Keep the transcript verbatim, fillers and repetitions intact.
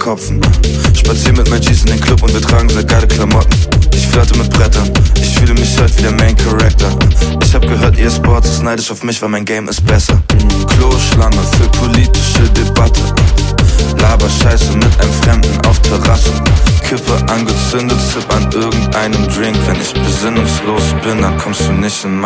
Kopfen. Spazier mit meinen G's in den Club und wir tragen sehr geile Klamotten. Ich flirte mit Brettern, ich fühle mich heute wie der Main Character. Ich hab gehört, ihr Sports ist neidisch auf mich, weil mein Game ist besser. Kloschlange für politische Debatte. Laber Scheiße mit einem Fremden auf Terrasse. Kippe angezündet, Zip an irgendeinem Drink. Wenn ich besinnungslos bin, dann kommst du nicht in